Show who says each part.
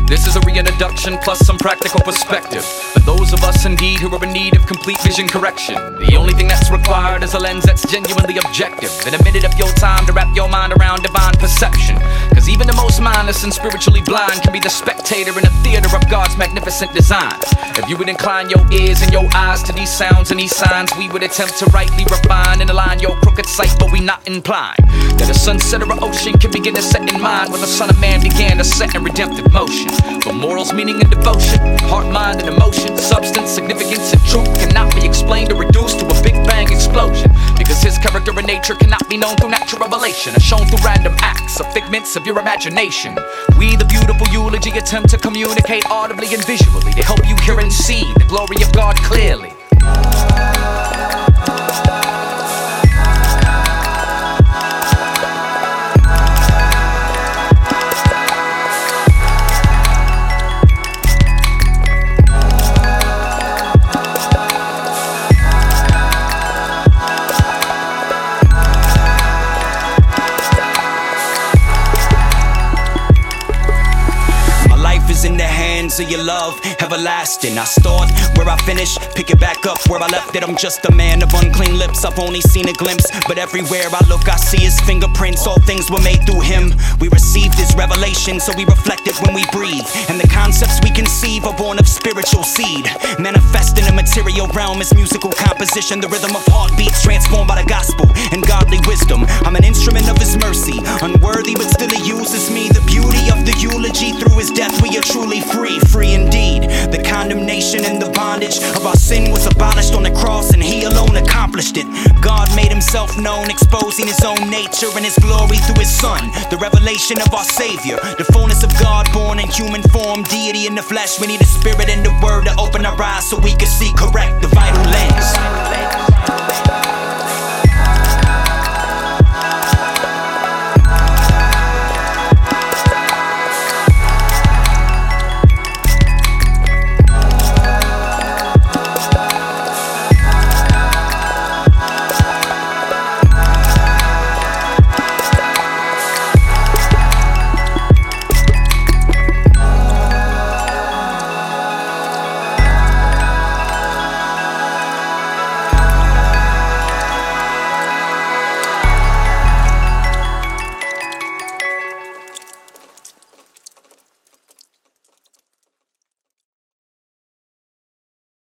Speaker 1: This is a reintroduction plus some practical perspective for those of us indeed who are in need of complete vision correction. The only thing that's required is a lens that's genuinely objective, and a minute of your time to wrap your mind around divine perception. Cause even the most mindless and spiritually blind can be the spectator in a theater of God's magnificent design. If you would incline your ears and your eyes to these sounds and these signs, we would attempt to rightly refine and align your crooked sight, but we not inclined that a sunset or an ocean can begin to set in mind when the Son of Man began to set in redemptive motion. For morals, meaning, and devotion, heart, mind, and emotion, substance, significance, and truth cannot be explained or reduced to a Big Bang explosion. Because his character and nature cannot be known through natural revelation or shown through random acts or figments of your imagination. We, the beautiful eulogy, attempt to communicate audibly and visually to help you hear and see the glory of God clearly.
Speaker 2: In the hands of your love, everlasting. I start where I finish, pick it back up where I left it. I'm just a man of unclean lips, I've only seen a glimpse, but everywhere I look I see his fingerprints. All things were made through him. We received his revelation, so we reflect it when we breathe. And the concepts we conceive are born of spiritual seed, manifest in the material realm as musical composition. The rhythm of heartbeats transformed by the gospel and godly wisdom. I'm an instrument of his mercy, unworthy but still he uses me. The beauty of the eulogy, through his death we are truly free, free indeed. The condemnation and the bondage of our sin was abolished on the cross, and he alone accomplished it. God made himself known, exposing his own nature and his glory through his Son, the revelation of our Savior, the fullness of God born in human form, deity in the flesh. We need the Spirit and the Word to open our eyes so we can see correct, the vital lens.